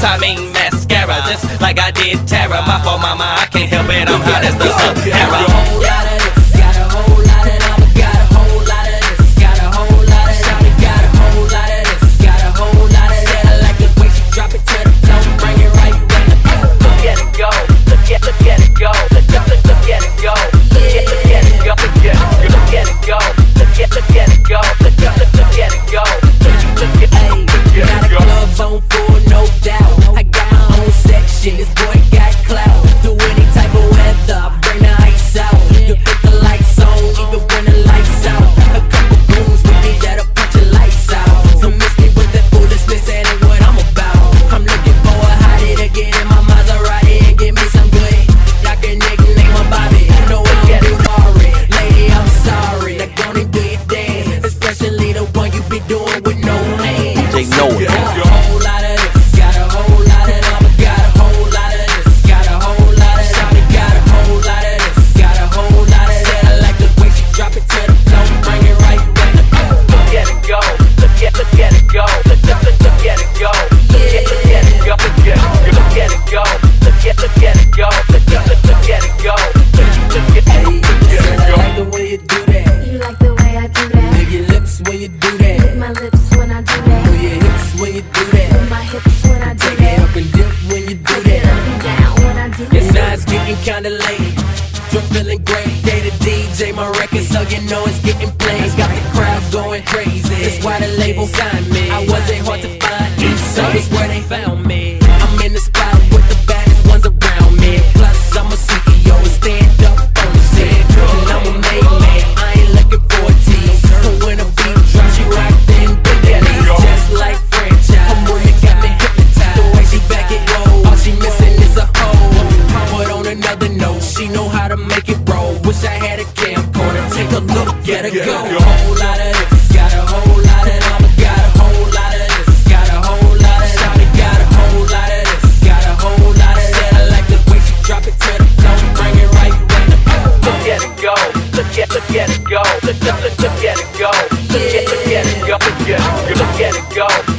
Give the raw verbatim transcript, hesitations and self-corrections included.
I mean mascara, just like I did Tara. My fault, mama, I can't help it, I'm hot as the Sahara. Got a whole lot of this, got a whole lot of them, got a whole lot of this, got a whole lot of shawty, got a whole lot of this, got a whole lot of that. I like the way she drop it to the floor, bring it right down. Look at it go, look at, look at it go, look at, look, look at it go, look at, look at it go, look at, look at it go, look at, look at it go, look at, look, look at it go, look at, look at, ayy. Got a glove on full, no doubt. I got my own section, this boy got clout. Through any type of weather, I bring the ice out. You put the lights on, even when the lights out. A couple goons with me that'll put your lights out. So miss me with that foolishness, that ain't what I'm about. I'm looking for a hottie to get in my Maserati and give me some good. Y'all can nickname my Bobby. You know I don't do sorry, lady, I'm sorry. Like don't even do your dance, especially the one you be doing with no name. They know it. Got a whole lot of this, got a whole lot of them, got a whole lot of this, got a whole lot of shawty, got a whole lot of this, got a whole lot of that. I like the way she drop it to the floor, bring it right down. Look at it go, look at, look at it go, look at, look, look at it go, look at, look at it go, look at, look at it go, look at, look at it go, look at, look, look at it go, look at, look at it go. I like the way you do that. You like the way I do that. Lick your lips when you do that. Lick my lips when I do that. Move your hips when you do that. Move my hips when I do Take it that. up and dip when you do I get that. up and down when I do And that. now it's getting kinda late. You're feeling great. Day to D J, my record, so you know it's getting played. Got the crowd going crazy. That's why the label signed me. I wasn't hard to find. East side is where they found me. I'm in the spot with the baddest ones around me. Plus I'm a C E O and stand up on the set. And I'm a made man. I ain't looking for a tease. And when a beat drops, she rocked in Bentley. Just like franchise. Her movement got me hypnotized. The way she back it roll. All she missing is a hole. But on another note, she know how to make it roll. Wish I had a camcorder. Take a look at her go. A whole lot of this, got a whole lot of them, got a whole lot of this, got a whole lot of shawty, got a whole lot of this, got a whole lot of that. I like the way she drop it to the floor, bring it right down. Look at it go, look at, look at it go, look at, look, look at it go, look at, look at it go, look at, look at it go.